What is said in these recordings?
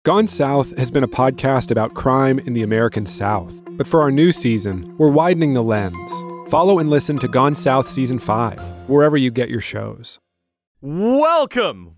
Gone South has been a podcast about crime in the American South. But for our new season, we're widening the lens. Follow and listen to Gone South Season 5, wherever you get your shows. Welcome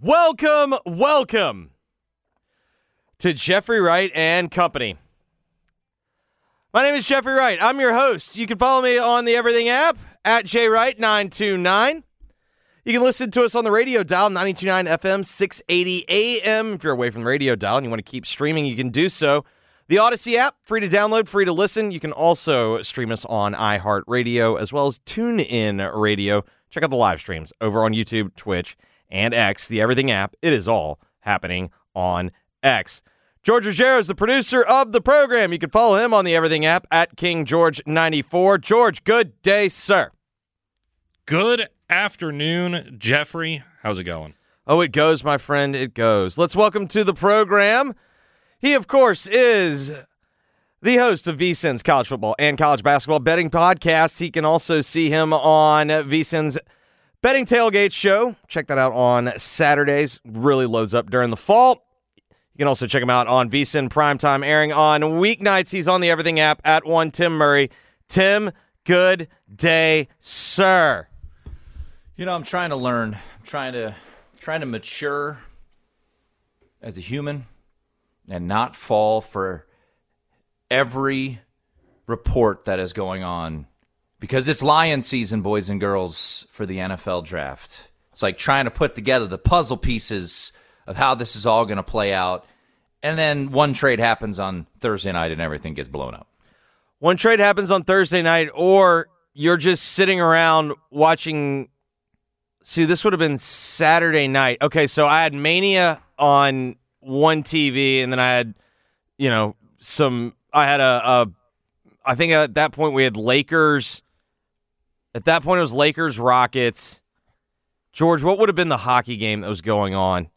to Jeffrey Wright and Company. My name is Jeffrey Wright. I'm your host. You can follow me on the Everything app at jwright929. You can listen to us on the radio dial, 92.9 FM, 680 AM. If you're away from the radio dial and you want to keep streaming, you can do so. The Odyssey app, free to download, free to listen. You can also stream us on iHeartRadio as well as TuneIn Radio. Check out the live streams over on YouTube, Twitch, and X, the Everything app. It is all happening on X. George Ruggiero is the producer of the program. You can follow him on the Everything app at KingGeorge94. George, good day, sir. Good afternoon, Jeffrey. How's it going? Oh, it goes, my friend. It goes. Let's welcome to the program. He, of course, is the host of VSiN's college football and college basketball betting podcasts. He can also see him on VSiN's Betting Tailgate show. Check that out on Saturdays. Really loads up during the fall. You can also check him out on VSiN Primetime, airing on weeknights. He's on the Everything app at one Tim Murray. Tim, good day, sir. You know, I'm trying to learn. I'm trying to mature as a human and not fall for every report that is going on, because it's lion season, boys and girls, for the NFL draft. It's like trying to put together the puzzle pieces of how this is all going to play out, and then one trade happens on Thursday night and everything gets blown up. One trade happens on Thursday night, or you're just sitting around watching. See, this would have been Saturday night. Okay, so I had Mania on one TV, and then I had, I think at that point we had Lakers. At that point it was Lakers, Rockets. George, what would have been the hockey game that was going on?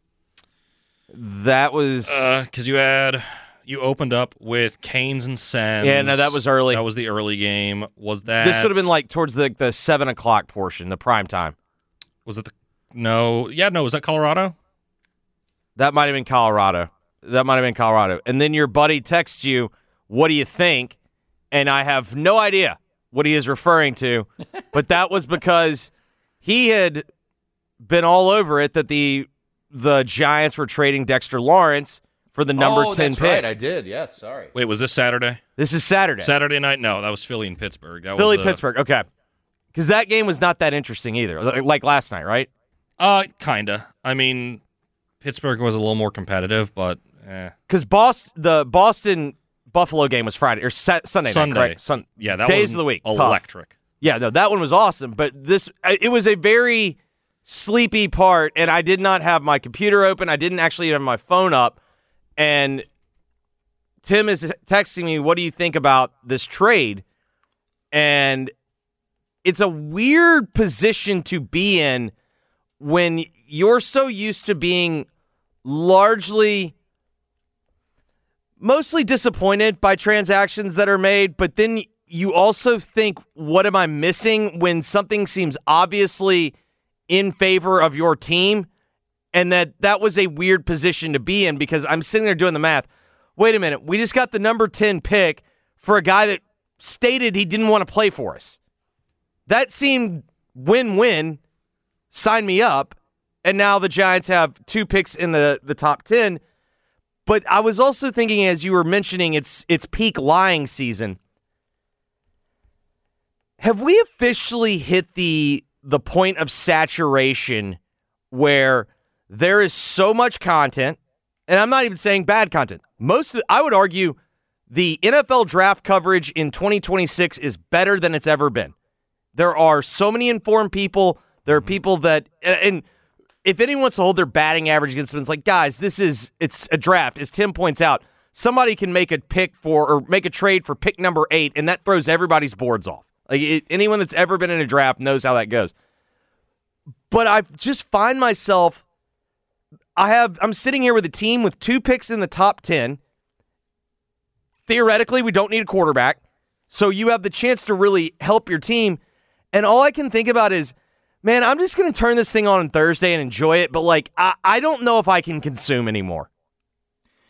That was... Because you opened up with Canes and Sens. Yeah, no, that was early. That was the early game. Was that... This would have been like towards the 7 o'clock portion, the prime time. Was it was that Colorado? That might have been Colorado. And then your buddy texts you, what do you think? And I have no idea what he is referring to, but that was because he had been all over it that the Giants were trading Dexter Lawrence for the number 10 pick. Right, I did. Yes, sorry. Wait, was this Saturday? This is Saturday. Saturday night? No, that was Philly and Pittsburgh. Pittsburgh, okay. Because that game was not that interesting either, like last night, right? Kinda. I mean, Pittsburgh was a little more competitive, but Because the Boston-Buffalo game was Friday or Sunday night, correct? Yeah, that days was of the week. Electric. Tough. Yeah, no, that one was awesome, but it was a very sleepy part, and I did not have my computer open. I didn't actually have my phone up, and Tim is texting me, what do you think about this trade? And it's a weird position to be in when you're so used to being mostly disappointed by transactions that are made, but then you also think, what am I missing when something seems obviously in favor of your team? And that was a weird position to be in, because I'm sitting there doing the math. Wait a minute, we just got the number 10 pick for a guy that stated he didn't want to play for us. That seemed win-win. Sign me up. And now the Giants have 2 picks in the top 10. But I was also thinking, as you were mentioning, it's peak lying season. Have we officially hit the point of saturation where there is so much content, and I'm not even saying bad content. I would argue the NFL draft coverage in 2026 is better than it's ever been. There are so many informed people. There are people that, and if anyone wants to hold their batting average against them, it's like, guys, it's a draft. As Tim points out, somebody can make a trade for pick number 8, and that throws everybody's boards off. Anyone that's ever been in a draft knows how that goes. But I just find myself, I'm sitting here with a team with 2 picks in the top 10. Theoretically, we don't need a quarterback, so you have the chance to really help your team. And all I can think about is, man, I'm just going to turn this thing on Thursday and enjoy it, but I don't know if I can consume anymore.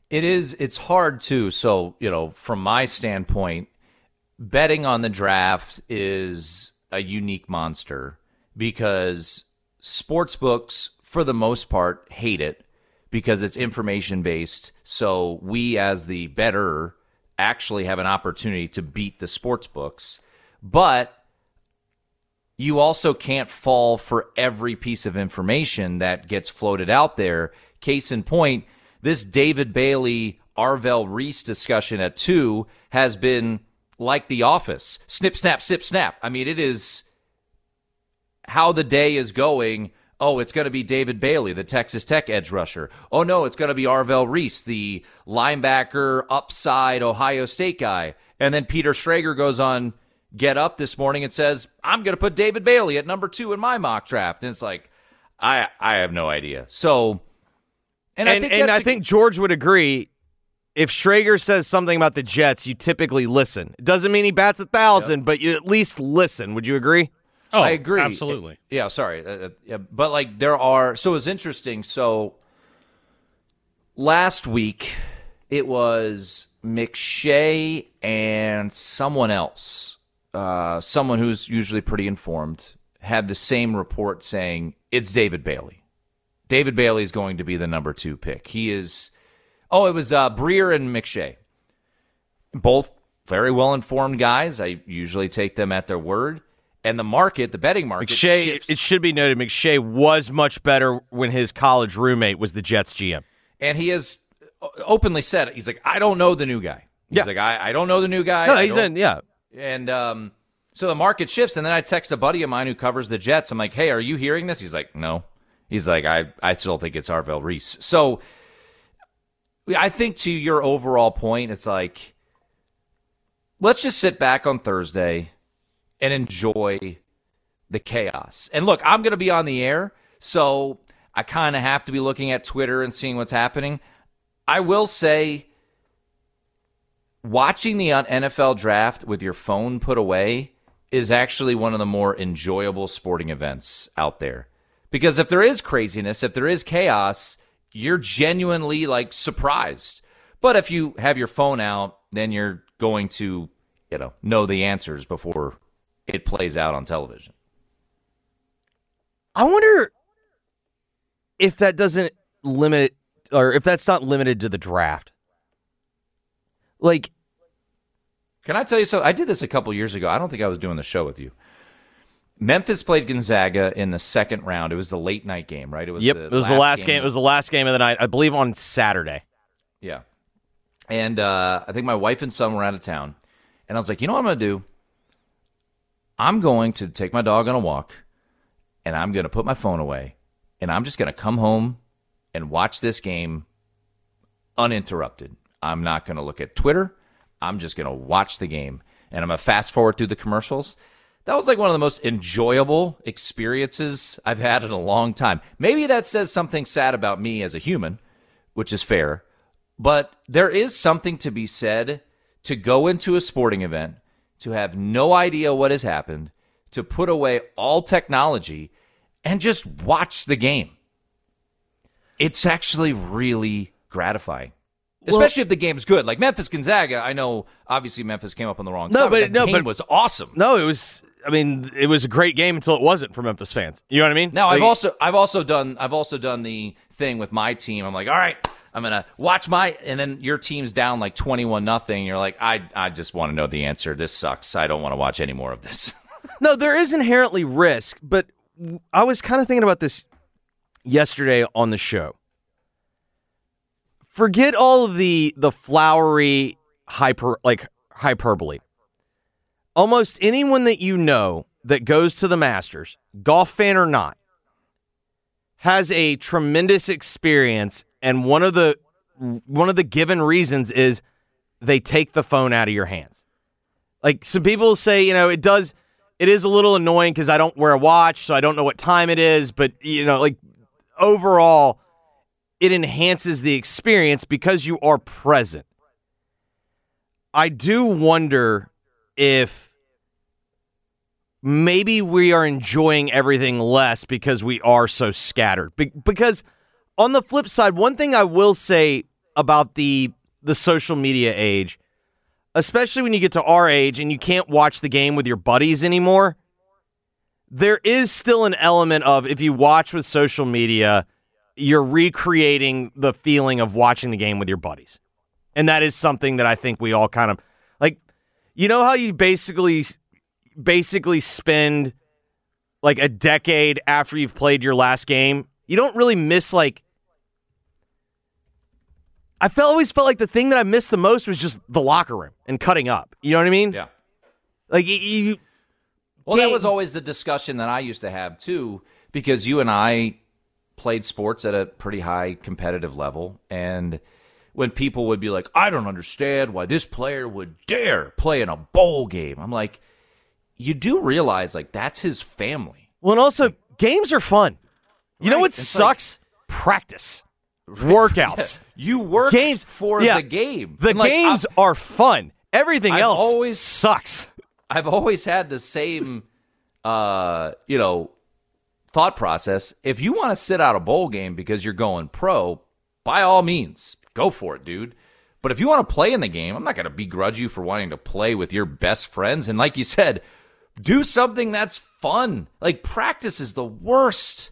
It's hard too. So, from my standpoint, betting on the draft is a unique monster because sports books, for the most part, hate it because it's information based. So we, as the bettor, actually have an opportunity to beat the sports books. But you also can't fall for every piece of information that gets floated out there. Case in point, this David Bailey, Arvell Reese discussion at 2 has been like The Office. Snip, snap, sip, snap. I mean, it is how the day is going. Oh, it's going to be David Bailey, the Texas Tech edge rusher. Oh, no, it's going to be Arvell Reese, the linebacker, upside Ohio State guy. And then Peter Schrager goes on Get Up this morning and says, I'm going to put David Bailey at number 2 in my mock draft. And it's like, I have no idea. So, I think George would agree. If Schrager says something about the Jets, you typically listen. It doesn't mean he bats 1,000, but you at least listen. Would you agree? Oh, I agree. Absolutely. Yeah, sorry. But so it's interesting. So last week it was McShay and someone else, someone who's usually pretty informed, had the same report saying it's David Bailey. David Bailey is going to be the number 2 pick. He is. Oh, it was Breer and McShay. Both very well-informed guys. I usually take them at their word. And the betting market shifts. It should be noted, McShay was much better when his college roommate was the Jets GM. And he has openly said it. He's like, I don't know the new guy. He's like, I don't know the new guy. No, he's in, yeah. And so the market shifts, and then I text a buddy of mine who covers the Jets. I'm like, hey, are you hearing this? He's like, no. He's like, I still think it's Arvell Reese. So I think to your overall point, it's like, let's just sit back on Thursday and enjoy the chaos. And look, I'm going to be on the air, so I kind of have to be looking at Twitter and seeing what's happening. I will say, watching the NFL draft with your phone put away is actually one of the more enjoyable sporting events out there. Because if there is craziness, if there is chaos, you're genuinely surprised. But if you have your phone out, then you're going to, know the answers before it plays out on television. I wonder if that doesn't limit it, or if that's not limited to the draft. Can I tell you something? I did this a couple years ago. I don't think I was doing the show with you. Memphis played Gonzaga in the second round. It was the late night game, right? It was the last game. It was the last game of the night, I believe, on Saturday. Yeah. And I think my wife and son were out of town. And I was like, you know what I'm going to do? I'm going to take my dog on a walk, and I'm going to put my phone away, and I'm just going to come home and watch this game uninterrupted. I'm not going to look at Twitter. I'm just going to watch the game, and I'm going to fast forward through the commercials. That was one of the most enjoyable experiences I've had in a long time. Maybe that says something sad about me as a human, which is fair, but there is something to be said to go into a sporting event, to have no idea what has happened, to put away all technology, and just watch the game. It's actually really gratifying. Especially if the game's good. Like Memphis Gonzaga, I know obviously Memphis came up on the wrong side, but the game was awesome. No, it was a great game until it wasn't for Memphis fans. You know what I mean? Now, I've also done the thing with my team. I'm like, all right, I'm going to watch and then your team's down 21-0. You're like, I just want to know the answer. This sucks. I don't want to watch any more of this. No, there is inherently risk, but I was kind of thinking about this yesterday on the show. Forget all of the flowery hyperbole. Almost anyone that you know that goes to the Masters, golf fan or not, has a tremendous experience, and one of the given reasons is they take the phone out of your hands. Some people say, it is a little annoying because I don't wear a watch, so I don't know what time it is, but overall, it enhances the experience because you are present. I do wonder if maybe we are enjoying everything less because we are so scattered. Because on the flip side, one thing I will say about the social media age, especially when you get to our age and you can't watch the game with your buddies anymore. There is still an element of, if you watch with social media, you're recreating the feeling of watching the game with your buddies. And that is something that I think we all kind of, like, you know how you basically spend like a decade after you've played your last game? You don't really miss, like, always felt like the thing that I missed the most was just the locker room and cutting up. You know what I mean? Yeah. Like, you well, that was always the discussion that I used to have, too, because you and I played sports at a pretty high competitive level, and when people would be like, I don't understand why this player would dare play in a bowl game. I'm like, you do realize, like, that's his family. Well, and also, games are fun. You know what sucks? Practice. Workouts. Yeah, you work games for the game. The games are fun. Everything else sucks. I've always had the same, thought process. If you want to sit out a bowl game because you're going pro, by all means, go for it, dude. But if you want to play in the game, I'm not going to begrudge you for wanting to play with your best friends. And like you said, do something that's fun. Like, practice is the worst.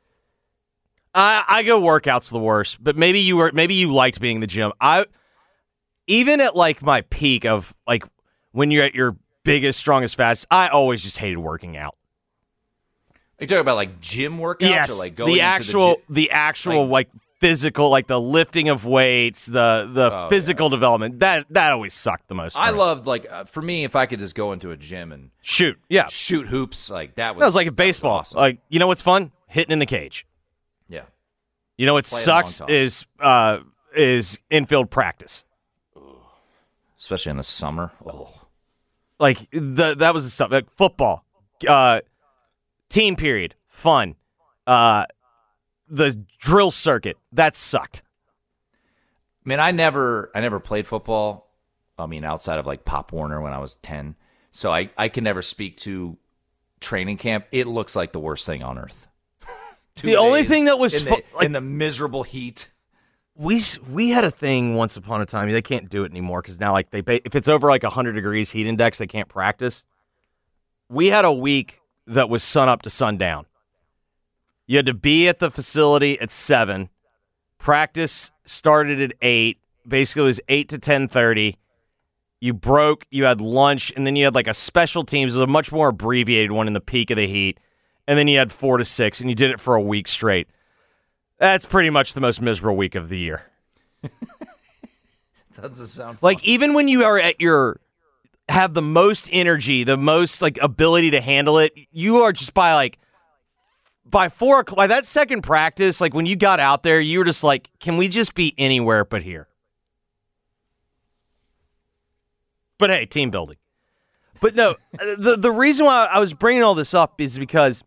I go workouts the worst, but maybe you liked being in the gym. Even at like my peak of like when you're at your biggest, strongest, fastest, I always just hated working out. Are you talking about like gym workouts? Yes, or like going the actual like physical, like the lifting of weights, the physical development. That always sucked the most. I loved, like, for me, if I could just go into a gym and shoot hoops, like that was like a baseball. Awesome. Like, you know what's fun? Hitting in the cage. Yeah. You know what sucks is infield practice, especially in the summer. Oh, like that was the stuff. Like football, team period, fun. The drill circuit, that sucked. I mean, I never played football. I mean, outside of like Pop Warner when I was 10, so I can never speak to training camp. It looks like the worst thing on earth. The only thing that was in the miserable heat. We had a thing once upon a time. They can't do it anymore because now, like, if it's over like 100 degrees heat index, they can't practice. We had a week that was sun up to sundown. You had to be at the facility at 7. Practice started at 8. Basically, it was 8 to 10:30. You had lunch, and then you had like a special teams. It was a much more abbreviated one in the peak of the heat. And then you had 4 to 6, and you did it for a week straight. That's pretty much the most miserable week of the year. Doesn't sound fun. Like, even when you are have the most energy, the most like ability to handle it, you are just by 4 o'clock, by that second practice, like when you got out there, you were just like, can we just be anywhere but here? But hey, team building. But no, the reason why I was bringing all this up is because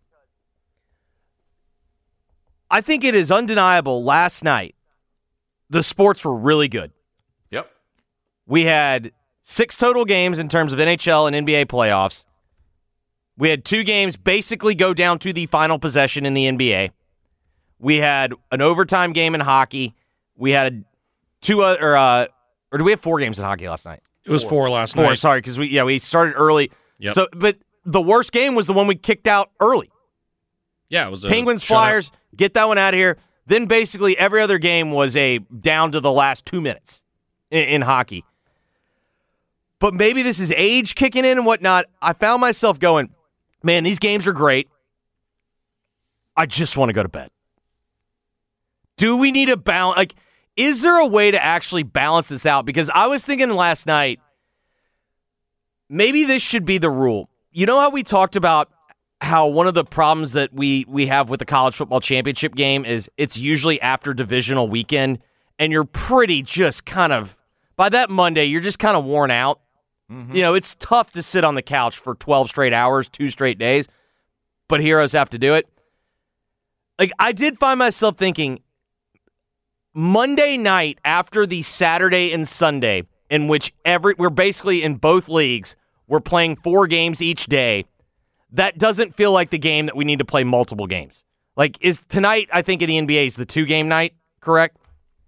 I think it is undeniable last night the sports were really good. Yep. We had 6 total games in terms of NHL and NBA playoffs. We had 2 games basically go down to the final possession in the NBA. We had an overtime game in hockey. We had 2 other, or did we have 4 games in hockey last night? It was 4 last night. 4, sorry, because we started early. Yep. So, but the worst game was the one we kicked out early. Yeah, it was Penguins, Flyers, get that one out of here. Then basically every other game was a down to the last 2 minutes in hockey. But maybe this is age kicking in and whatnot. I found myself going, man, these games are great. I just want to go to bed. Do we need a balance? Like, is there a way to actually balance this out? Because I was thinking last night, maybe this should be the rule. You know how we talked about how one of the problems that we have with the college football championship game is it's usually after divisional weekend, and you're pretty just kind of, by that Monday, you're just kind of worn out. Mm-hmm. You know, it's tough to sit on the couch for 12 straight hours, 2 straight days, but heroes have to do it. Like, I did find myself thinking, Monday night after the Saturday and Sunday, in which we're basically in both leagues, we're playing 4 games each day, that doesn't feel like the game that we need to play multiple games. Like, is tonight, I think in the NBA, is the 2-game night, correct?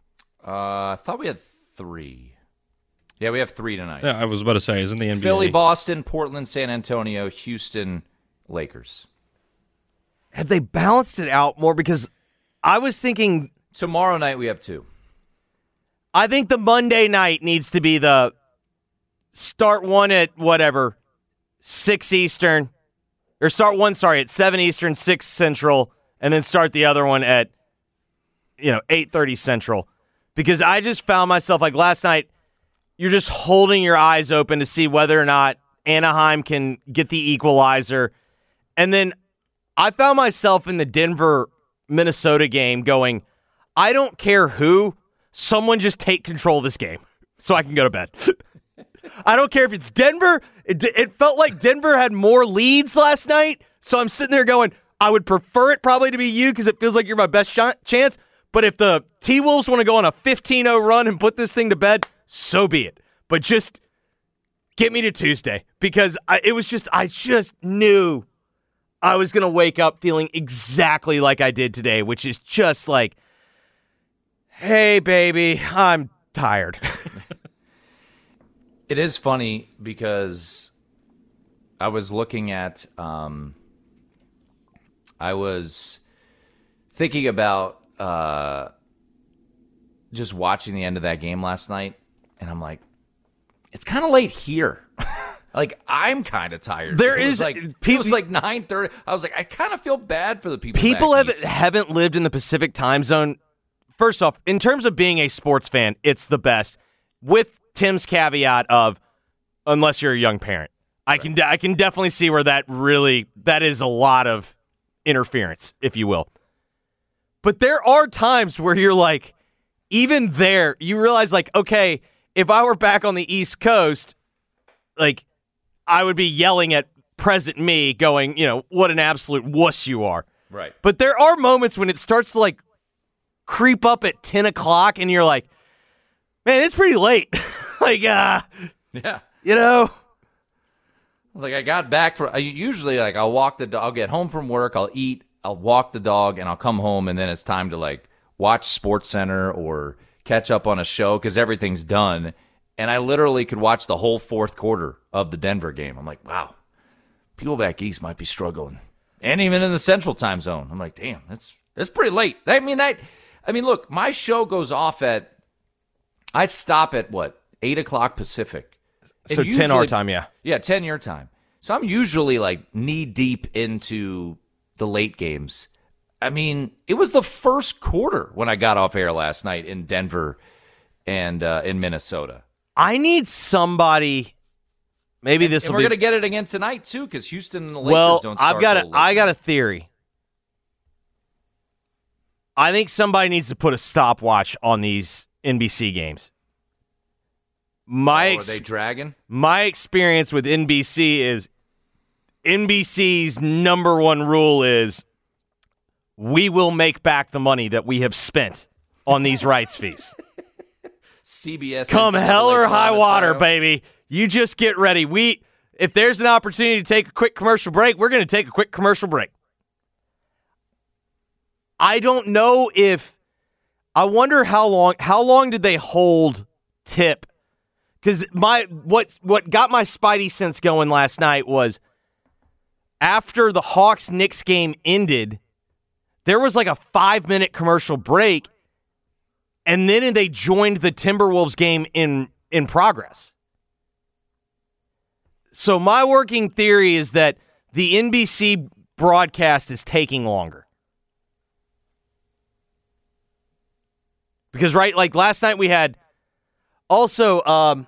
I thought we had 3. Yeah, we have 3 tonight. Yeah, I was about to say, isn't the NBA? Philly, Boston, Portland, San Antonio, Houston, Lakers. Had they balanced it out more? Because I was thinking Tomorrow night we have 2. I think the Monday night needs to be the start one at 6 Eastern, or start one, at 7 Eastern, 6 Central, and then start the other one at 8:30 Central. Because I just found myself, like last night, you're just holding your eyes open to see whether or not Anaheim can get the equalizer. And then I found myself in the Denver-Minnesota game going, I don't care who, someone just take control of this game so I can go to bed. I don't care if it's Denver. It felt like Denver had more leads last night, so I'm sitting there going, I would prefer it probably to be you because it feels like you're my best chance. But if the T-Wolves want to go on a 15-0 run and put this thing to bed, so be it. But just get me to Tuesday because I just knew I was going to wake up feeling exactly like I did today, which is just like, hey, baby, I'm tired. It is funny because I was looking at, I was thinking about just watching the end of that game last night, and I'm like, it's kind of late here. Like, I'm kind of tired. It was like 9:30. I was like, I kind of feel bad for the people. People back east. haven't lived in the Pacific time zone. First off, in terms of being a sports fan, it's the best. With Tim's caveat of, unless you're a young parent, I can definitely see where that is a lot of interference, if you will. But there are times where you're like, even there, you realize like, okay, if I were back on the East Coast, like I would be yelling at present me, going, what an absolute wuss you are. Right. But there are moments when it starts to like creep up at 10 o'clock, and you're like, man, it's pretty late. Like, yeah. I was like, I got back usually like I'll walk the dog, I'll get home from work, I'll eat, I'll walk the dog, and I'll come home, and then it's time to like watch SportsCenter or catch up on a show because everything's done. And I literally could watch the whole fourth quarter of the Denver game. I'm like, wow, people back east might be struggling, and even in the Central time zone. I'm like, damn, that's pretty late. I mean, look, my show goes off I stop at 8 o'clock Pacific. so 10 our time, yeah. Yeah, 10 your time. So I'm usually like knee deep into the late games. I mean, it was the first quarter when I got off air last night in Denver and in Minnesota. I need somebody. Maybe this will be. We're going to get it again tonight too, because Houston and the Lakers don't start. I got a theory. I think somebody needs to put a stopwatch on these NBC games. Are they dragging? My experience with NBC is NBC's number one rule is we will make back the money that we have spent on these rights fees. CBS. Come hell or high water, baby. You just get ready. If there's an opportunity to take a quick commercial break, we're going to take a quick commercial break. I don't know I wonder how long did they hold tip? Because what got my spidey sense going last night was after the Hawks-Knicks game ended, there was like a 5-minute commercial break, and then they joined the Timberwolves game in progress. So my working theory is that the NBC broadcast is taking longer. Because, right, like last night we had also,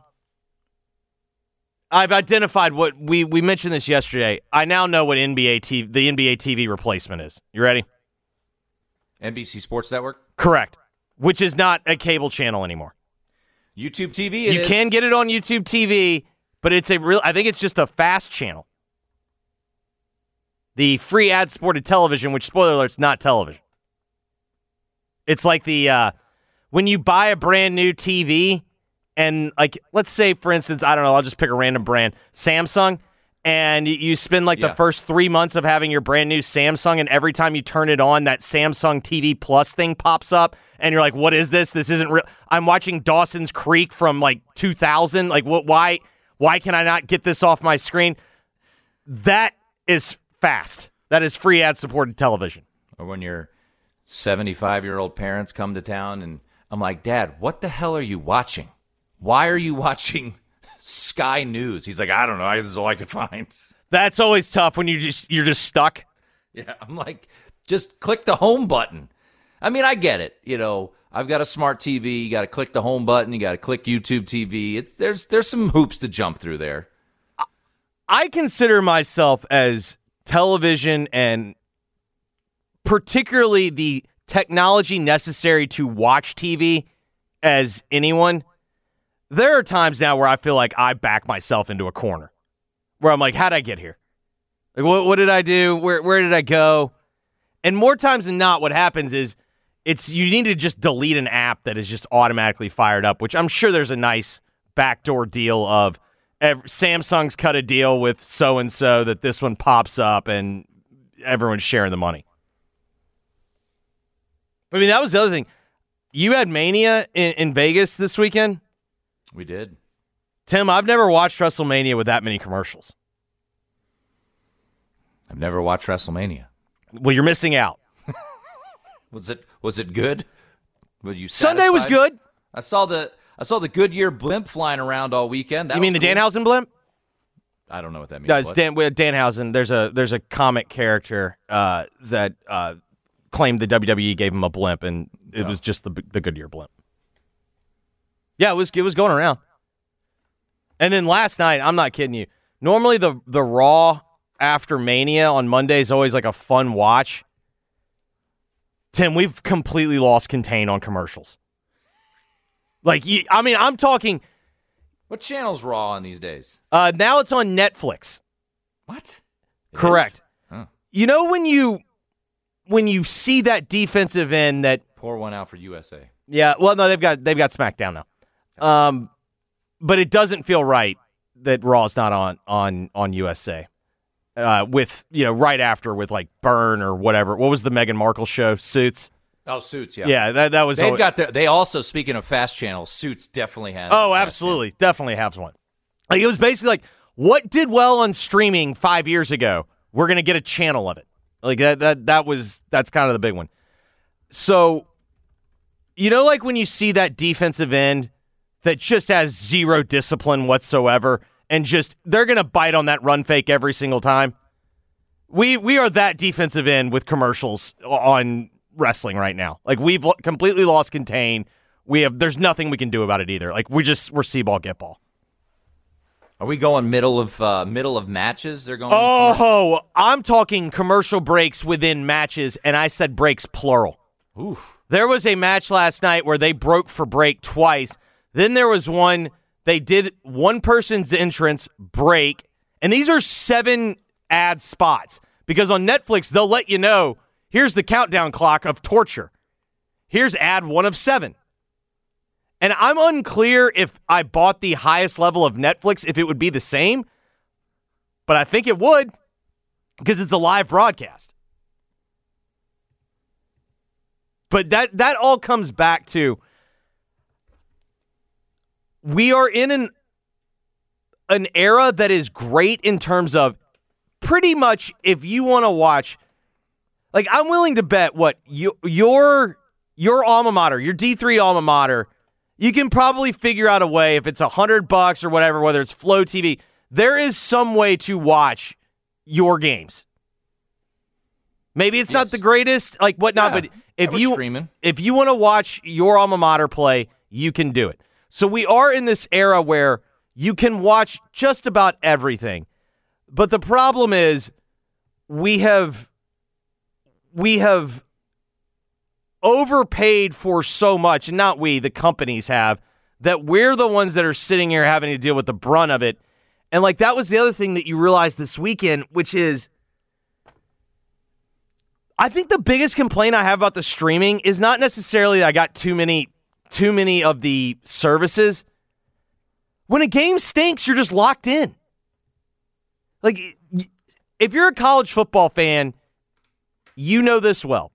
I've identified what we mentioned this yesterday. I now know what the NBA TV replacement is. You ready? NBC Sports Network? Correct. Which is not a cable channel anymore. YouTube TV. You can get it on YouTube TV, but I think it's just a fast channel. The free ad-supported television, which, spoiler alert, is not television. It's like when you buy a brand new TV, and like, let's say, for instance, I don't know, I'll just pick a random brand, Samsung, and you spend like the first 3 months of having your brand new Samsung, and every time you turn it on, that Samsung TV Plus thing pops up, and you're like, what is this? This isn't real. I'm watching Dawson's Creek from like 2000. Like, why can I not get this off my screen? That is fast. That is free ad-supported television. Or when your 75-year-old parents come to town, and I'm like, Dad, what the hell are you watching? Why are you watching Sky News? He's like, I don't know. This is all I could find. That's always tough when you're just stuck. Yeah, I'm like, just click the home button. I mean, I get it. You know, I've got a smart TV. You got to click the home button. You got to click YouTube TV. There's some hoops to jump through there. I consider myself as television and particularly the technology necessary to watch TV as anyone. There are times now where I feel like I back myself into a corner where I'm like, how'd I get here? Like, what did I do? Where did I go? And more times than not, what happens is you need to just delete an app that is just automatically fired up, which I'm sure there's a nice backdoor deal of Samsung's cut a deal with so-and-so that this one pops up and everyone's sharing the money. I mean, that was the other thing. You had Mania in Vegas this weekend? We did. Tim, I've never watched WrestleMania with that many commercials. I've never watched WrestleMania. Well, you're missing out. Was it good? Were you Sunday satisfied? was good. I saw the Goodyear blimp flying around all weekend. You mean the Danhausen blimp? I don't know what that means. No, it's Danhausen. There's a comic character that claimed the WWE gave him a blimp, and it was just the Goodyear blimp. Yeah, it was going around. And then last night, I'm not kidding you. Normally the Raw after Mania on Monday is always like a fun watch. Tim, we've completely lost contain on commercials. Like, I mean, I'm talking. What channel's Raw on these days? Now it's on Netflix. What? Correct. Huh. You know when you see that defensive end that pour one out for USA. Yeah, well, no, they've got SmackDown now. But it doesn't feel right that Raw's not on USA. With right after with like Burn or whatever. What was the Meghan Markle show? Suits. Oh, Suits. Yeah. Yeah, that was. They also, speaking of fast channels, Suits definitely has. Oh, absolutely, definitely has one. Like, it was basically like, what did well on streaming 5 years ago? We're gonna get a channel of it. Like that's kind of the big one. So, like when you see that defensive end that just has zero discipline whatsoever, and just they're gonna bite on that run fake every single time. We are that defensive end with commercials on wrestling right now. Like, we've completely lost contain. There's nothing we can do about it either. Like, we're see-ball, get ball. Are we going middle of matches? They're going. Oh, I'm talking commercial breaks within matches, and I said breaks plural. Oof. There was a match last night where they broke for break twice. Then there was one, they did one person's entrance, break, and these are 7 ad spots. Because on Netflix, they'll let you know, here's the countdown clock of torture. Here's ad 1 of 7. And I'm unclear if I bought the highest level of Netflix, if it would be the same. But I think it would, because it's a live broadcast. But that all comes back to, we are in an era that is great in terms of pretty much if you want to watch, like, I'm willing to bet your alma mater, your D3 alma mater, you can probably figure out a way, if it's $100 or whatever, whether it's Flow TV, there is some way to watch your games. Maybe it's not the greatest, like whatnot, but if you want to watch your alma mater play, you can do it. So we are in this era where you can watch just about everything. But the problem is we have overpaid for so much, and not we, the companies have, that we're the ones that are sitting here having to deal with the brunt of it. And like, that was the other thing that you realized this weekend, which is, I think the biggest complaint I have about the streaming is not necessarily I got too many of the services. When a game stinks, you're just locked in. Like, if you're a college football fan, you know this well.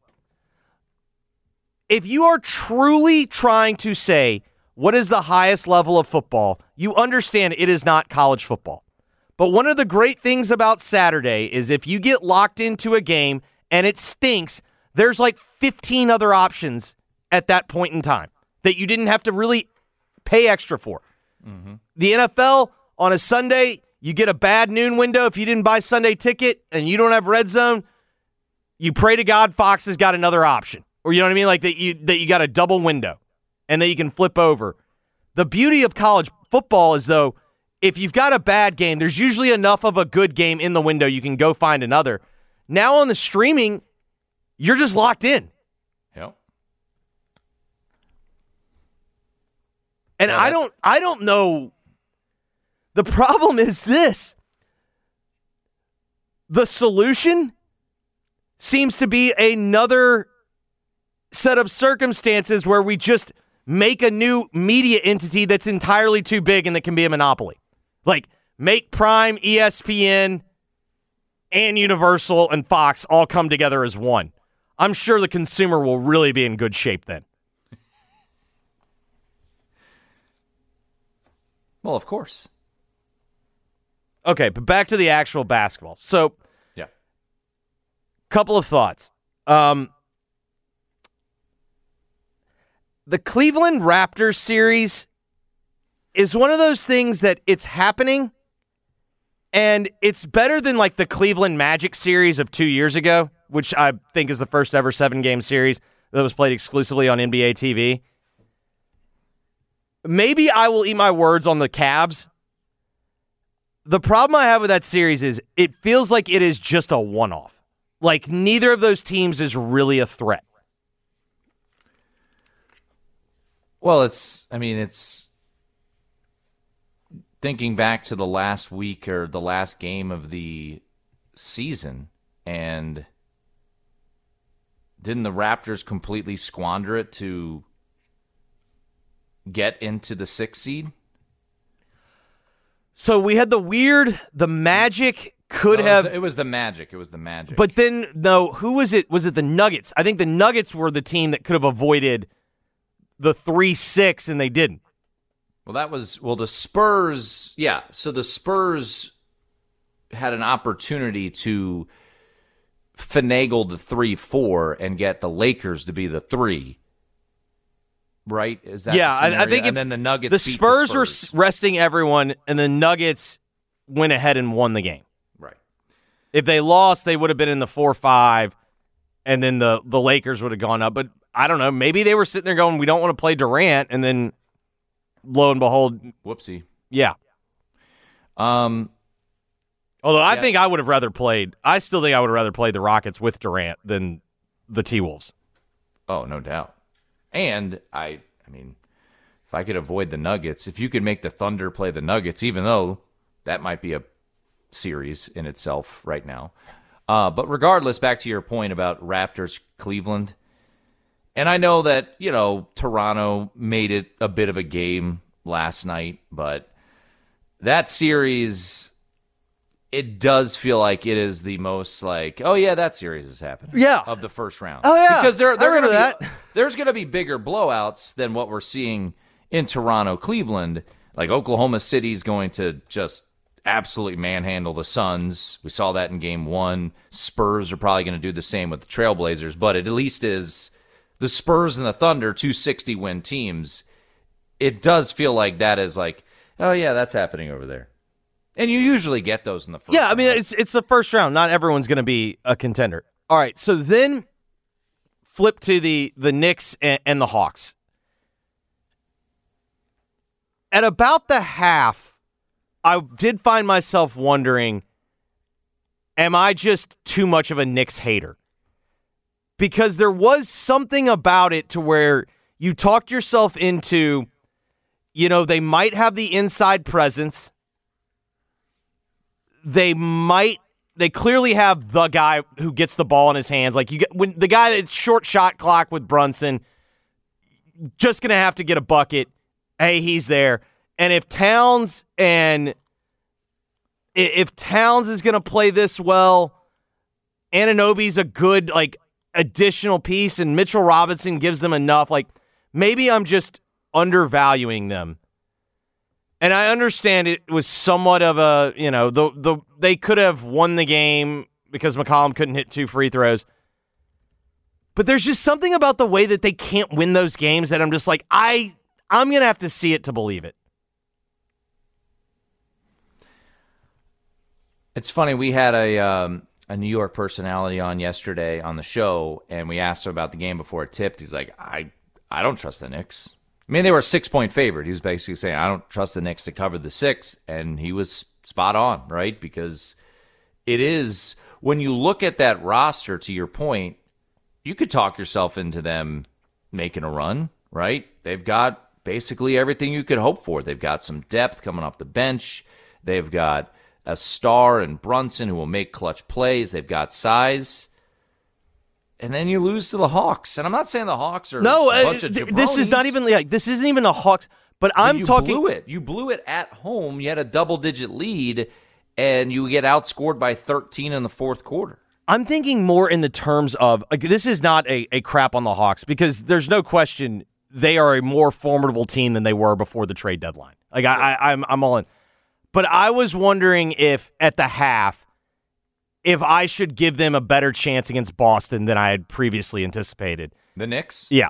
If you are truly trying to say what is the highest level of football, you understand it is not college football. But one of the great things about Saturday is if you get locked into a game and it stinks, there's like 15 other options at that point in time that you didn't have to really pay extra for. Mm-hmm. The NFL, on a Sunday, you get a bad noon window. If you didn't buy Sunday ticket and you don't have Red Zone, you pray to God Fox has got another option. Or you know what I mean? Like that you got a double window and that you can flip over. The beauty of college football is, though, if you've got a bad game, there's usually enough of a good game in the window you can go find another. Now on the streaming, you're just locked in. Yep. And I don't know. The problem is this. The solution seems to be another set of circumstances where we just make a new media entity that's entirely too big and that can be a monopoly. Like, make Prime, ESPN, and Universal and Fox all come together as one. I'm sure the consumer will really be in good shape then. Well, of course. Okay, but back to the actual basketball. So, yeah, couple of thoughts. The Cleveland Raptors series is one of those things that it's happening, and it's better than like the Cleveland Magic series of 2 years ago, which I think is the first ever 7-game series that was played exclusively on NBA TV. Maybe I will eat my words on the Cavs. The problem I have with that series is it feels like it is just a one-off. Like, neither of those teams is really a threat. Well, it's thinking back to the last week or the last game of the season, and didn't the Raptors completely squander it to get into the 6th seed? So we had the Magic could have. It was the Magic. But then, no, who was it? Was it the Nuggets? I think the Nuggets were the team that could have avoided the 3-6, and they didn't. Well, the Spurs, yeah. So the Spurs had an opportunity to finagle the 3-4 and get the Lakers to be the 3. Right? Is that I think and then the Nuggets the beat Spurs the Spurs were resting everyone, and the Nuggets went ahead and won the game. Right. If they lost, they would have been in the 4-5, and then the Lakers would have gone up. But I don't know. Maybe they were sitting there going, we don't want to play Durant, and then lo and behold. Whoopsie. Yeah. Although I think I would have rather played. I still think I would have rather played the Rockets with Durant than the T-Wolves. Oh, no doubt. And I mean, if I could avoid the Nuggets, if you could make the Thunder play the Nuggets, even though that might be a series in itself right now. But regardless, back to your point about Raptors Cleveland. And I know that, Toronto made it a bit of a game last night, but that series, it does feel like it is the most like, oh yeah, that series is happening. Yeah. Of the first round. Oh yeah. Because there's going to be bigger blowouts than what we're seeing in Toronto, Cleveland. Like Oklahoma City's going to just absolutely manhandle the Suns. We saw that in game 1. Spurs are probably going to do the same with the Trailblazers, but it at least is the Spurs and the Thunder, 260-win teams. It does feel like that is like, oh yeah, that's happening over there. And you usually get those in the first round. I mean, it's the first round. Not everyone's going to be a contender. All right, so then flip to the Knicks and the Hawks. At about the half, I did find myself wondering, am I just too much of a Knicks hater? Because there was something about it to where you talked yourself into, they might have the inside presence. They clearly have the guy who gets the ball in his hands. Like when the guy that's short shot clock with Brunson, just going to have to get a bucket. Hey, he's there. And if Towns and if Towns is going to play this well, Anunoby's a good additional piece, and Mitchell Robinson gives them enough. Maybe I'm just undervaluing them. And I understand it was somewhat of a, they could have won the game because McCollum couldn't hit 2 free throws. But there's just something about the way that they can't win those games that I'm just I'm going to have to see it to believe it. It's funny, we had a New York personality on yesterday on the show, and we asked him about the game before it tipped. He's like, I don't trust the Knicks. I mean, they were a 6-point favorite. He was basically saying, I don't trust the Knicks to cover the 6, and he was spot on, right? Because it is, when you look at that roster, to your point, you could talk yourself into them making a run, right? They've got basically everything you could hope for. They've got some depth coming off the bench. They've got a star in Brunson who will make clutch plays. They've got size. And then you lose to the Hawks. And I'm not saying the Hawks are a bunch of jabronis. This is not even this isn't even the Hawks, but I'm talking. You blew it at home. You had a double-digit lead, and you get outscored by 13 in the fourth quarter. I'm thinking more in the terms of this is not a crap on the Hawks, because there's no question they are a more formidable team than they were before the trade deadline. I'm all in. But I was wondering if at the half, if I should give them a better chance against Boston than I had previously anticipated. The Knicks? Yeah.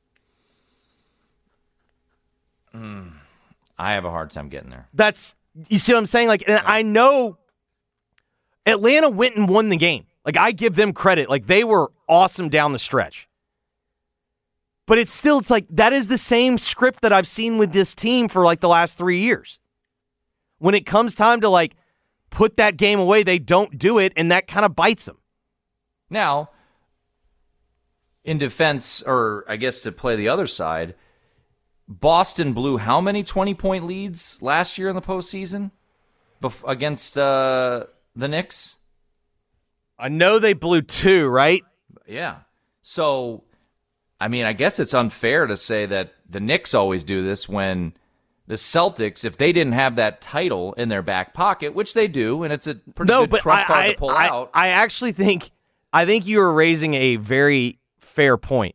I have a hard time getting there. You see what I'm saying? And I know Atlanta went and won the game. I give them credit. They were awesome down the stretch. But it's that is the same script that I've seen with this team for the last 3 years. When it comes time to put that game away, they don't do it, and that kind of bites them. Now, in defense, or I guess to play the other side, Boston blew how many 20-point leads last year in the postseason against the Knicks? I know they blew 2, right? Yeah. So, I mean, I guess it's unfair to say that the Knicks always do this when the Celtics, if they didn't have that title in their back pocket, which they do, and it's a pretty good trump card to pull out. I actually think you are raising a very fair point.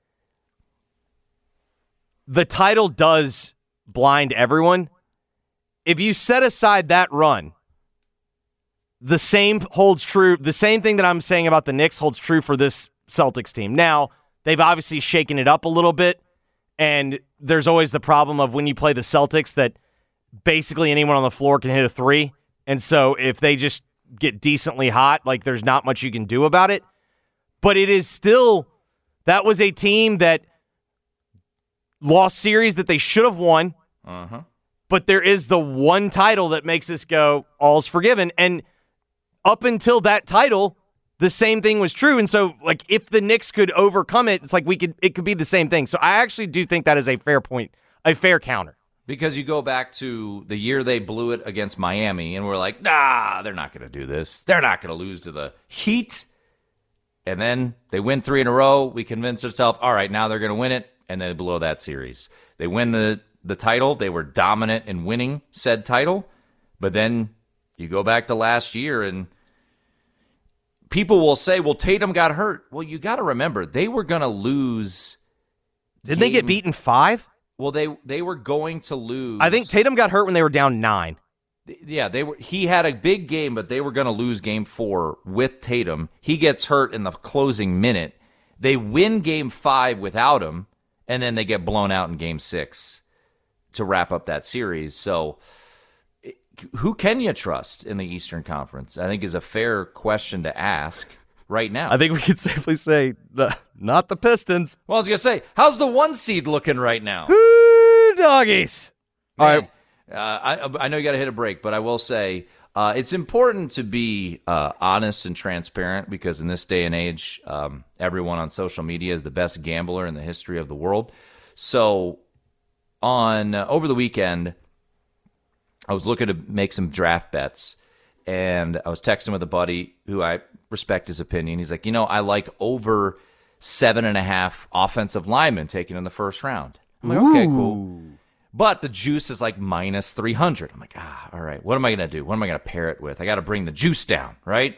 The title does blind everyone. If you set aside that run, the same holds true. The same thing that I'm saying about the Knicks holds true for this Celtics team. Now, they've obviously shaken it up a little bit. And there's always the problem of when you play the Celtics that basically anyone on the floor can hit a 3. And so if they just get decently hot, there's not much you can do about it. But it is still, that was a team that lost series that they should have won. Uh-huh. But there is the one title that makes us go, all's forgiven. And up until that title, the same thing was true. And so, if the Knicks could overcome it, it's it could be the same thing. So I actually do think that is a fair point, a fair counter. Because you go back to the year they blew it against Miami, and we're like, nah, they're not going to do this. They're not going to lose to the Heat. And then they win 3 in a row. We convince ourselves, all right, now they're going to win it, and they blow that series. They win the title. They were dominant in winning said title. But then you go back to last year, and people will say, well, Tatum got hurt. Well, you got to remember, they were going to lose. Didn't they get beaten 5? Well, they were going to lose. I think Tatum got hurt when they were down 9. Yeah, he had a big game, but they were going to lose game 4 with Tatum. He gets hurt in the closing minute. They win game 5 without him, and then they get blown out in game 6 to wrap up that series. So who can you trust in the Eastern Conference? I think is a fair question to ask right now. I think we could safely say not the Pistons. Well, I was going to say, how's the 1 seed looking right now? Woo, doggies. Man, all right. I know you got to hit a break, but I will say it's important to be honest and transparent, because in this day and age, everyone on social media is the best gambler in the history of the world. So over the weekend, I was looking to make some draft bets, and I was texting with a buddy who I respect his opinion. He's like, I like over 7.5 offensive linemen taken in the first round. I'm like, okay, cool. But the juice is like minus 300. I'm like, all right, what am I going to do? What am I going to pair it with? I got to bring the juice down, right?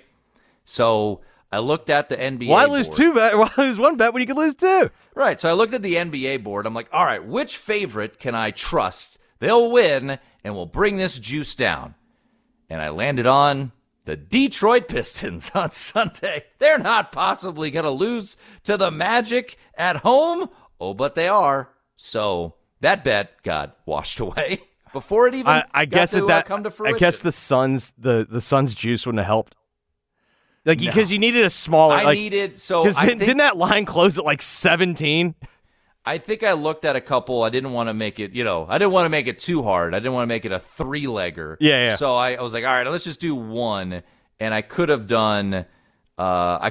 So I looked at the NBA Why lose board. two bet? Why lose one bet when you could lose two? Right, so I looked at the NBA board. I'm like, all right, which favorite can I trust? They'll win, and we'll bring this juice down. And I landed on the Detroit Pistons on Sunday. They're not possibly going to lose to the Magic at home. Oh, but they are. So that bet got washed away before it even I guess got to, that come to fruition. I guess the Suns juice wouldn't have helped. Like because you needed a smaller. Didn't that line close at like 17? I think I looked at a couple. I didn't want to make it, I didn't want to make it too hard. I didn't want to make it a 3-legger. Yeah. So I was like, all right, let's just do one. And I could have done like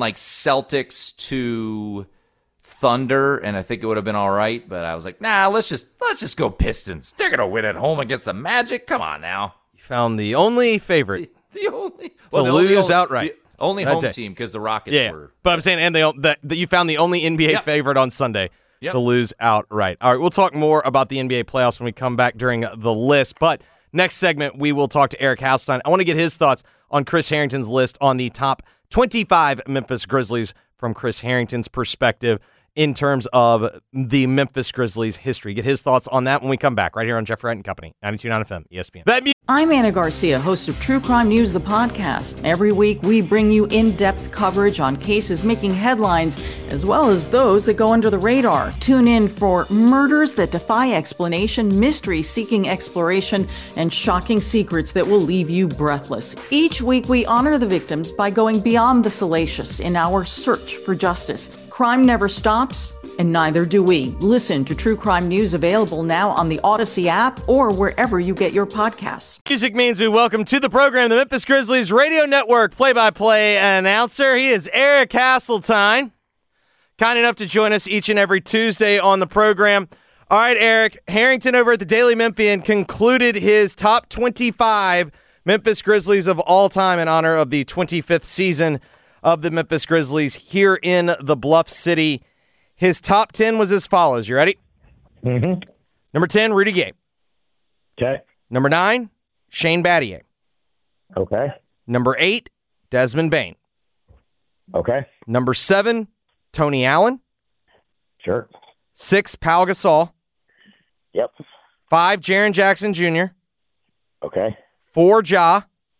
Celtics to Thunder, and I think it would have been all right. But I was like, nah, let's just go Pistons. They're gonna win at home against the Magic. Come on now. You found the only favorite The only lose outright. The only that home day. team because the Rockets were. But I'm saying, and that you found the only NBA favorite on Sunday to lose outright. All right, we'll talk more about the NBA playoffs when we come back during the list. But next segment, we will talk to Eric Haseltine. I want to get his thoughts on Chris Harrington's list on the top 25 Memphis Grizzlies from Chris Harrington's perspective in terms of the Memphis Grizzlies history. Get his thoughts on that when we come back right here on Jeff Wright and Company, 92.9 FM, ESPN. I'm Anna Garcia, host of True Crime News, the podcast. Every week, we bring you in-depth coverage on cases making headlines, as well as those that go under the radar. Tune in for murders that defy explanation, mysteries seeking exploration, and shocking secrets that will leave you breathless. Each week, we honor the victims by going beyond the salacious in our search for justice. Crime never stops, and neither do we. Listen to True Crime News, available now on the Odyssey app or wherever you get your podcasts. Music means we welcome to the program the Memphis Grizzlies Radio Network play-by-play announcer. He is Eric Haseltine, kind enough to join us each and every Tuesday on the program. All right, Eric, Harrington over at the Daily Memphian concluded his top 25 Memphis Grizzlies of all time in honor of the 25th season of the Memphis Grizzlies here in the Bluff City. His top 10 was as follows. You ready? Mm-hmm. Number 10, Rudy Gay. Okay. Number 9, Shane Battier. Okay. Number 8, Desmond Bane. Okay. Number 7, Tony Allen. Sure. 6, Pau Gasol. Yep. 5, Jaren Jackson Jr. Okay. 4, Ja.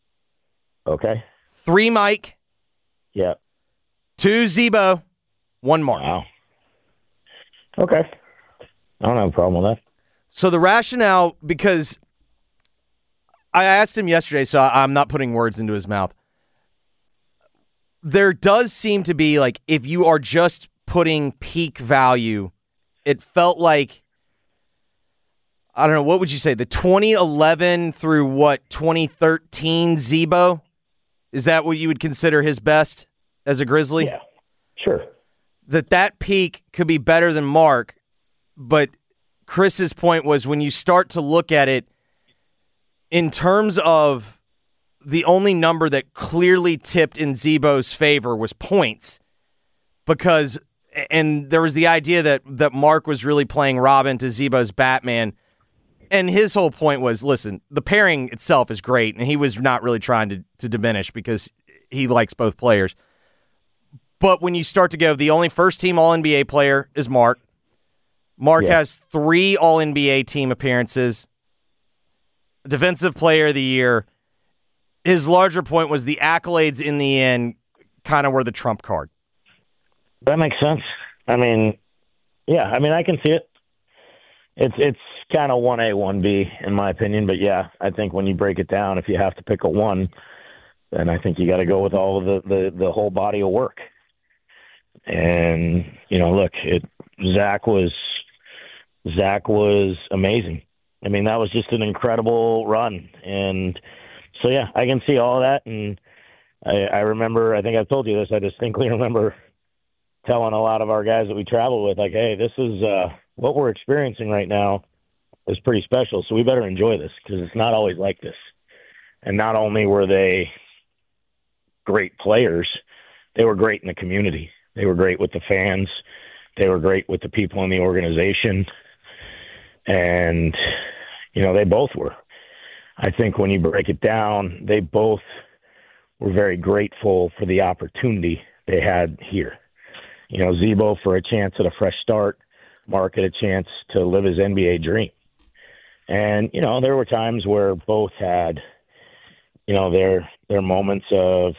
Okay. 3, Mike. Yep. 2, Zebo. 1, Mark. Wow. Okay. I don't have a problem with that. So the rationale, because I asked him yesterday, so I'm not putting words into his mouth. There does seem to be, like, if you are just putting peak value, it felt like, I don't know, what would you say, the 2011 through 2013 Zebo? Is that what you would consider his best as a Grizzly? Yeah, sure. That peak could be better than Mark, but Chris's point was when you start to look at it in terms of the only number that clearly tipped in Zebo's favor was points, because, and there was the idea that Mark was really playing Robin to Zebo's Batman, and his whole point was, listen, the pairing itself is great, and he was not really trying to diminish because he likes both players. But when you start to go, the only first-team All-NBA player is Mark. Mark has 3 All-NBA team appearances. Defensive Player of the Year. His larger point was the accolades in the end kind of were the trump card. That makes sense. I mean, yeah, I can see it. It's kind of 1A, 1B in my opinion, but yeah, I think when you break it down, if you have to pick a 1, then I think you got to go with all of the whole body of work. And look, Zach was amazing. I mean, that was just an incredible run, and so yeah, I can see all of that. And I remember, I think I've told you this, I distinctly remember telling a lot of our guys that we travel with, like, hey, this is what we're experiencing right now is pretty special, so we better enjoy this because it's not always like this. And not only were they great players, they were great in the community. They were great with the fans. They were great with the people in the organization. And, they both were. I think when you break it down, they both were very grateful for the opportunity they had here. Zebo for a chance at a fresh start, Mark had a chance to live his NBA dream. And, there were times where both had, their moments of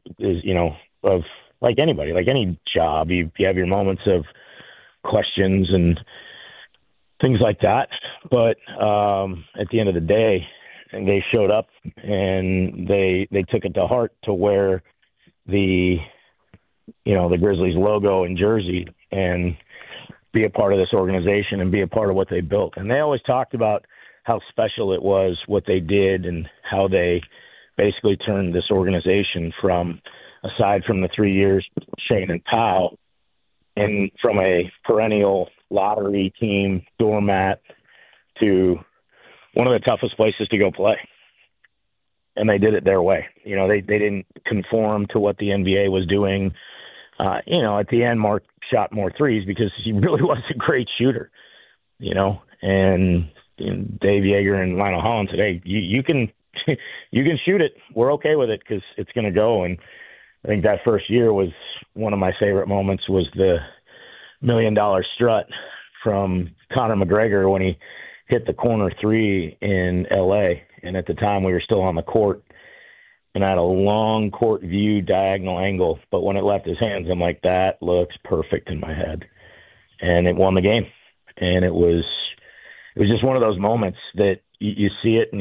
like anybody, like any job, you have your moments of questions and things like that. But at the end of the day, and they showed up and they took it to heart to wear the Grizzlies logo and jersey and be a part of this organization and be a part of what they built. And they always talked about how special it was what they did and how they basically turned this organization from, aside from the 3 years, Shane and Powell, and from a perennial lottery team doormat to one of the toughest places to go play. And they did it their way. They didn't conform to what the NBA was doing. At the end, Mark shot more threes because he really was a great shooter, and Dave Yeager and Lionel Hollins said, hey, you can shoot it. We're okay with it because it's going to go. And I think that first year was one of my favorite moments, was the $1 million strut from Conor McGregor when he hit the corner three in L.A. And at the time, we were still on the court, and I had a long court view diagonal angle. But when it left his hands, I'm like, that looks perfect in my head. And it won the game. And it was just one of those moments that you see it and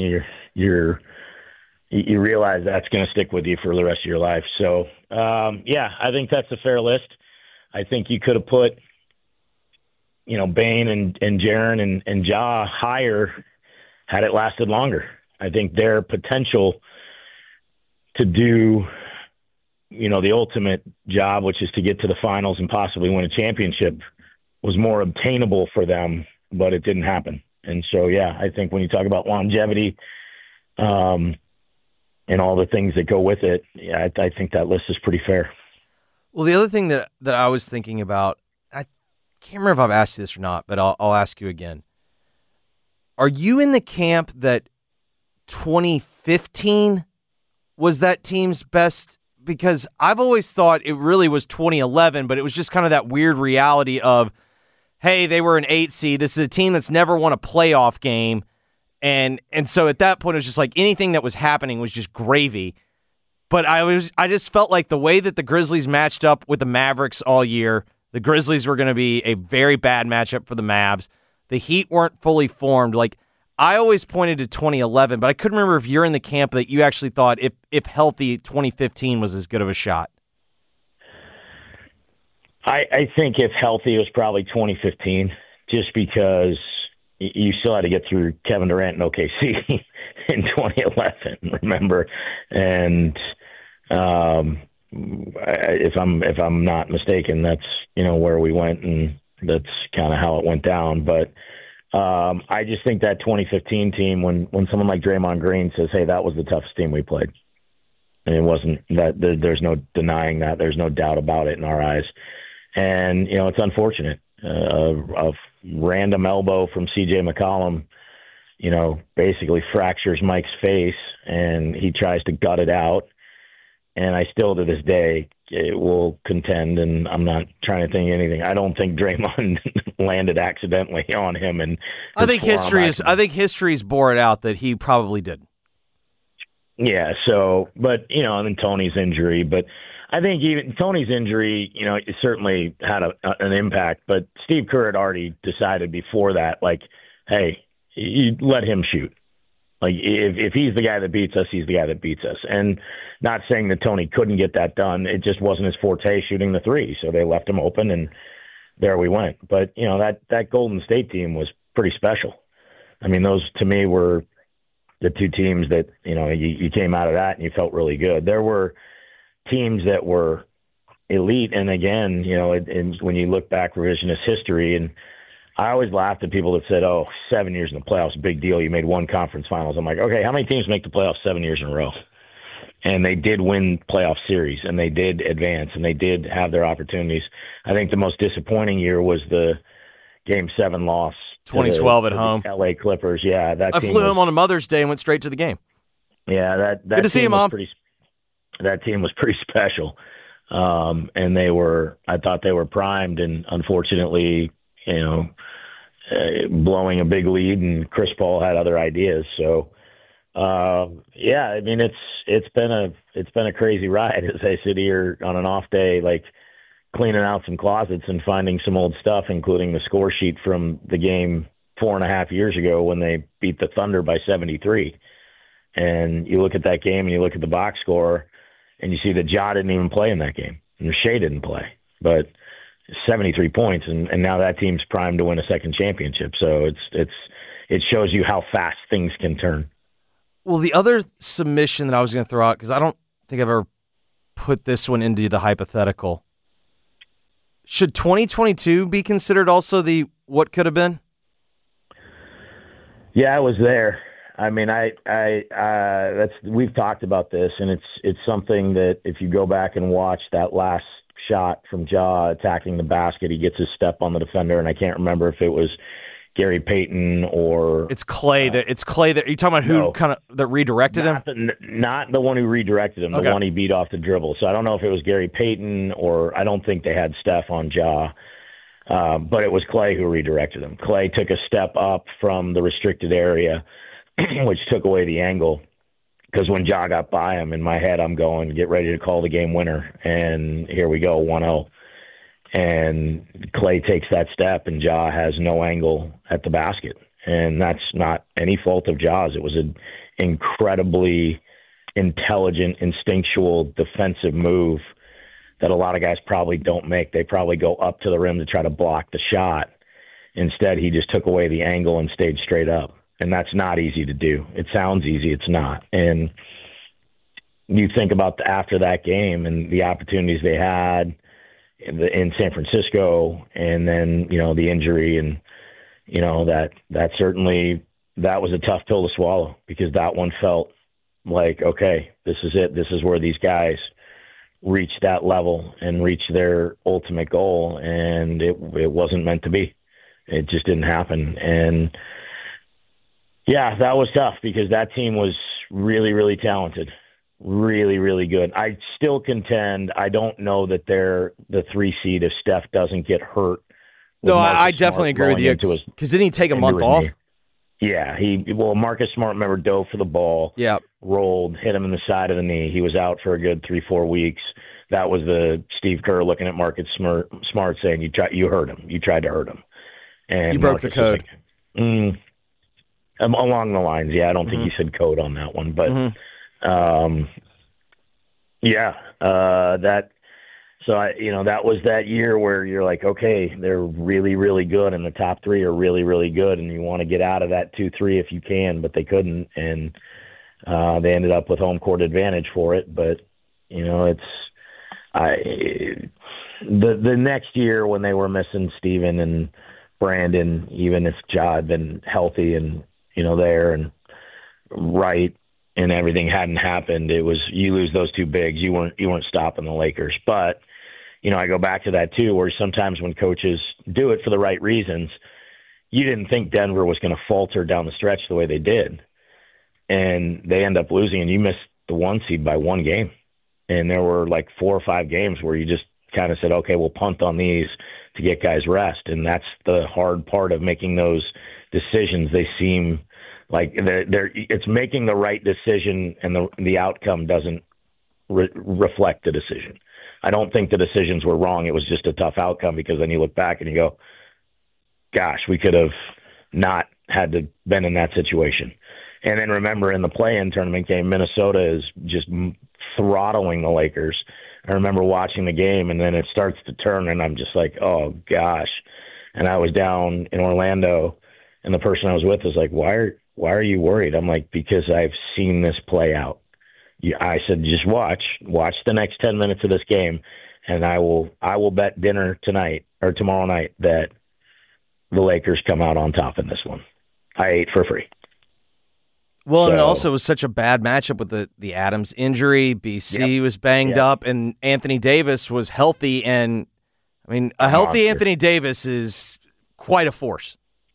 you realize that's going to stick with you for the rest of your life. So, I think that's a fair list. I think you could have put, Bane and Jaren and Ja higher had it lasted longer. I think their potential to do, the ultimate job, which is to get to the finals and possibly win a championship, was more obtainable for them, but it didn't happen. And so, I think when you talk about longevity, and all the things that go with it, I think that list is pretty fair. Well, the other thing that I was thinking about, I can't remember if I've asked you this or not, but I'll ask you again. Are you in the camp that 2015 was that team's best? Because I've always thought it really was 2011, but it was just kind of that weird reality of, hey, they were an 8 seed. This is a team that's never won a playoff game. And so at that point, it was just like anything that was happening was just gravy. But I just felt like the way that the Grizzlies matched up with the Mavericks all year, the Grizzlies were going to be a very bad matchup for the Mavs. The Heat weren't fully formed. Like, I always pointed to 2011, but I couldn't remember if you're in the camp that you actually thought if healthy, 2015 was as good of a shot. I think if healthy, it was probably 2015, just because you still had to get through Kevin Durant and OKC in 2011, remember? And if I'm not mistaken, that's where we went, and that's kind of how it went down. But I just think that 2015 team, when someone like Draymond Green says, "Hey, that was the toughest team we played," and it wasn't that. There's no denying that. There's no doubt about it in our eyes. And it's unfortunate. A random elbow from C.J. McCollum, basically fractures Mike's face, and he tries to gut it out. And I still, to this day, will contend, and I'm not trying to think anything. I don't think Draymond landed accidentally on him. And I think history's bore it out that he probably did. Yeah. So, but and then Tony's injury, but I think even Tony's injury, it certainly had an impact. But Steve Kerr had already decided before that, like, hey, you let him shoot. Like, if he's the guy that beats us, he's the guy that beats us. And not saying that Tony couldn't get that done. It just wasn't his forte shooting the three. So they left him open, and there we went. But, that Golden State team was pretty special. I mean, those, to me, were the two teams that, you came out of that and you felt really good. There were teams that were elite. And again, when you look back revisionist history, and I always laughed at people that said, 7 years in the playoffs, big deal. You made one conference finals. I'm like, okay, how many teams make the playoffs 7 years in a row? And they did win playoff series, and they did advance, and they did have their opportunities. I think the most disappointing year was the Game 7 loss 2012 at home. LA Clippers, yeah. I flew home on a Mother's Day and went straight to the game. Yeah, that good to see you, Mom. That team was pretty special, and I thought they were primed, and unfortunately, blowing a big lead, and Chris Paul had other ideas. So, yeah, I mean, it's been a crazy ride as I sit here on an off day, like cleaning out some closets and finding some old stuff, including the score sheet from the game 4.5 years ago when they beat the Thunder by 73. And you look at that game and you look at the box score and you see that Ja didn't even play in that game and Shea didn't play, but 73 points. And now that team's primed to win a second championship. So it shows you how fast things can turn. Well, the other submission that I was going to throw out, because I don't think I've ever put this one into the hypothetical. Should 2022 be considered also the what could have been? Yeah, I was there. I mean, we've talked about this, and it's something that if you go back and watch that last shot from Ja attacking the basket, he gets his step on the defender, and I can't remember if it was Gary Payton or it's Clay. It's Clay. That you're talking about who that redirected him? Not the one who redirected him. Okay. The one he beat off the dribble. So I don't know if it was Gary Payton or I don't think they had Steph on Ja. But it was Clay who redirected him. Clay took a step up from the restricted area, which took away the angle. Because when Ja got by him, in my head, I'm going, get ready to call the game winner. And here we go, 1-0. And Clay takes that step, and Ja has no angle at the basket. And that's not any fault of Ja's. It was an incredibly intelligent, instinctual defensive move that a lot of guys probably don't make. They probably go up to the rim to try to block the shot. Instead, he just took away the angle and stayed straight up. And that's not easy to do. It sounds easy. It's not. And you think about after that game and the opportunities they had in San Francisco, and then, the injury, and, that certainly, that was a tough pill to swallow, because that one felt like, okay, this is it. This is where these guys reach that level and reach their ultimate goal, and it wasn't meant to be. It just didn't happen. And yeah, that was tough, because that team was really, really talented, really, really good. I still contend I don't know that they're the 3 seed if Steph doesn't get hurt. No, I definitely agree with you, because didn't he take a month off? Yeah, Marcus Smart, remember, dove for the ball, rolled, hit him in the side of the knee. He was out for a good 3-4 weeks. That was the Steve Kerr looking at Marcus Smart saying, you hurt him. You tried to hurt him. And you broke the code. Along the lines, yeah. I don't think he said code on that one, but that was that year where you're like, okay, they're really, really good, and the top 3 are really, really good, and you want to get out of that 2-3 if you can, but they couldn't, and they ended up with home court advantage for it. But the next year when they were missing Steven and Brandon, even if Ja had been healthy and there and right and everything hadn't happened, it was, you lose those 2 bigs, you weren't stopping the Lakers. But I go back to that too, where sometimes when coaches do it for the right reasons, you didn't think Denver was going to falter down the stretch the way they did, and they end up losing, and you missed the 1 seed by 1 game. And there were like 4 or 5 games where you just kind of said, okay, we'll punt on these to get guys rest. And that's the hard part of making those decisions. They seem like it's making the right decision, and the outcome doesn't reflect the decision. I don't think the decisions were wrong. It was just a tough outcome, because then you look back and you go, gosh, we could have not had to been in that situation. And then remember, in the play-in tournament game, Minnesota is just throttling the Lakers. I remember watching the game, and then it starts to turn, and I'm just like, oh, gosh. And I was down in Orlando, and the person I was with was like, why are you worried? I'm like, because I've seen this play out. I said, just watch the next 10 minutes of this game, and I will bet dinner tonight or tomorrow night that the Lakers come out on top in this one. I ate for free. Well, and it also was such a bad matchup with the Adams injury. BC was banged up, and Anthony Davis was healthy. And, I mean, a healthy Anthony Davis is quite a force.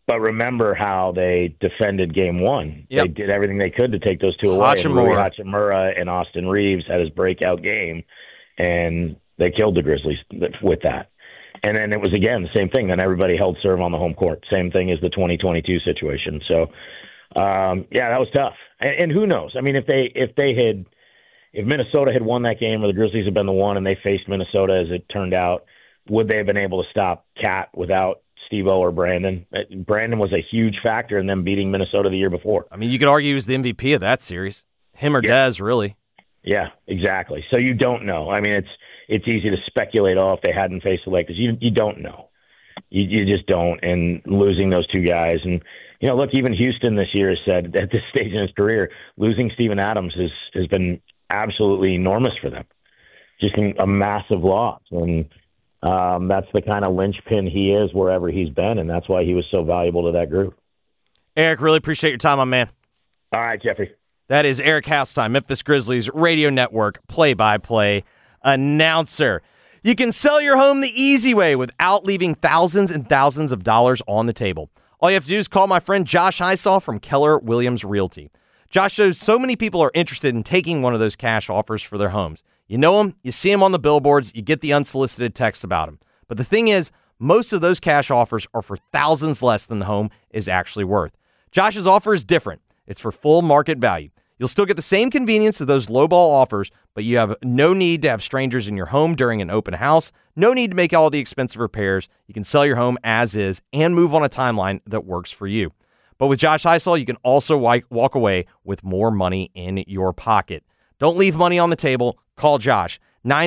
But remember how they defended game one. Yep. They did everything they could to take those two away. And Rui Hachimura and Austin Reeves had his breakout game, and they killed the Grizzlies with that. And then it was, again, the same thing. Then everybody held serve on the home court. Same thing as the 2022 situation. So, that was tough. And who knows? I mean, if Minnesota had won that game, or the Grizzlies had been the one and they faced Minnesota as it turned out, would they have been able to stop Cat without Steve-O or Brandon? Brandon was a huge factor in them beating Minnesota the year before. I mean, you could argue he was the MVP of that series. Him or Dez, really. Yeah, exactly. So you don't know. I mean, it's easy to speculate, if they hadn't faced the Lakers. You don't know. You just don't. And losing those two guys. And, look, even Houston this year has said at this stage in his career, losing Steven Adams has been absolutely enormous for them. Just a massive loss. And that's the kind of linchpin he is wherever he's been, and that's why he was so valuable to that group. Eric, really appreciate your time, my man. All right, Jeffrey. That is Eric Haseltine, Memphis Grizzlies Radio Network play-by-play announcer. You can sell your home the easy way without leaving thousands and thousands of dollars on the table. All you have to do is call my friend Josh Hysaw from Keller Williams Realty. Josh shows so many people are interested in taking one of those cash offers for their homes. You know them, you see them on the billboards, you get the unsolicited texts about them. But the thing is, most of those cash offers are for thousands less than the home is actually worth. Josh's offer is different. It's for full market value. You'll still get the same convenience of those lowball offers, but you have no need to have strangers in your home during an open house, no need to make all the expensive repairs. You can sell your home as is and move on a timeline that works for you. But with Josh Hysaw, you can also walk away with more money in your pocket. Don't leave money on the table. Call Josh,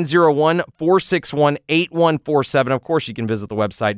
901-461-8147. Of course, you can visit the website,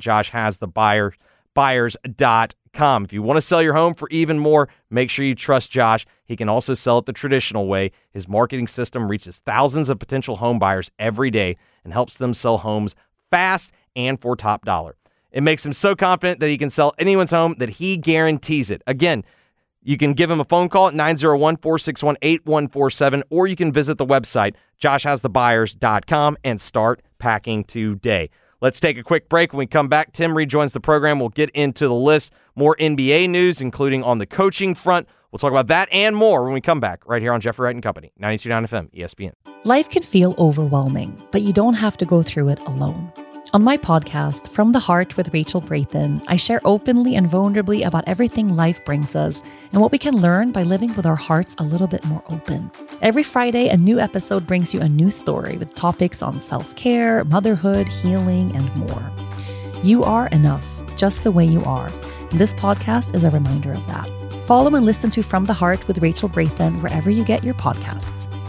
joshhasthebuyers.com. If you want to sell your home for even more, make sure you trust Josh. He can also sell it the traditional way. His marketing system reaches thousands of potential home buyers every day and helps them sell homes fast and for top dollar. It makes him so confident that he can sell anyone's home that he guarantees it. Again, you can give him a phone call at 901-461-8147, or you can visit the website, joshhasthebuyers.com, and start packing today. Let's take a quick break. When we come back, Tim rejoins the program. We'll get into the list. More NBA news, including on the coaching front. We'll talk about that and more when we come back right here on Jeffrey Wright & Company, 92.9 FM, ESPN. Life can feel overwhelming, but you don't have to go through it alone. On my podcast, From the Heart with Rachel Brathen, I share openly and vulnerably about everything life brings us and what we can learn by living with our hearts a little bit more open. Every Friday, a new episode brings you a new story with topics on self-care, motherhood, healing, and more. You are enough, just the way you are. And this podcast is a reminder of that. Follow and listen to From the Heart with Rachel Brathen wherever you get your podcasts.